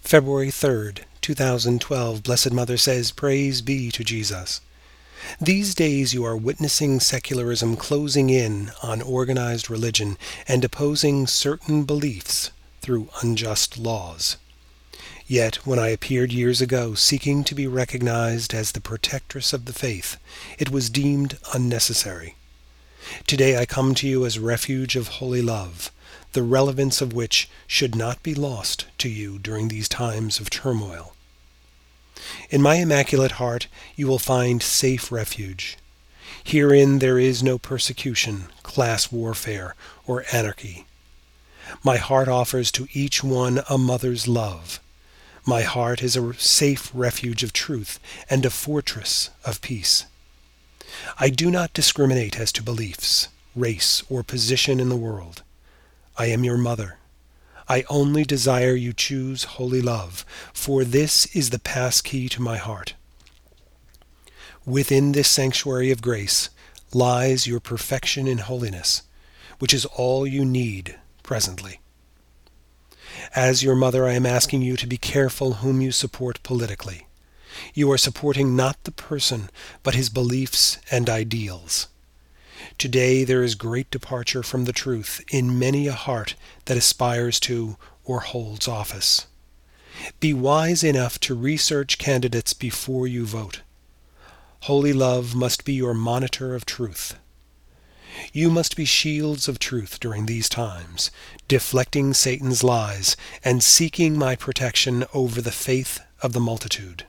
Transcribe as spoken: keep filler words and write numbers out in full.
February third, two thousand twelve, Blessed Mother says, Praise be to Jesus. These days you are witnessing secularism closing in on organized religion and opposing certain beliefs through unjust laws. Yet, when I appeared years ago seeking to be recognized as the protectress of the faith, it was deemed unnecessary. Today I come to you as refuge of holy love, the relevance of which should not be lost to you during these times of turmoil. In my Immaculate Heart you will find safe refuge. Herein there is no persecution, class warfare, or anarchy. My heart offers to each one a mother's love. My heart is a safe refuge of truth and a fortress of peace. I do not discriminate as to beliefs, race, or position in the world. I am your mother. I only desire you choose holy love, for this is the passkey to my heart. Within this sanctuary of grace lies your perfection in holiness, which is all you need presently. As your mother, I am asking you to be careful whom you support politically. You are supporting not the person, but his beliefs and ideals. Today there is great departure from the truth in many a heart that aspires to or holds office. Be wise enough to research candidates before you vote. Holy love must be your monitor of truth. You must be shields of truth during these times, deflecting Satan's lies and seeking my protection over the faith of the multitude.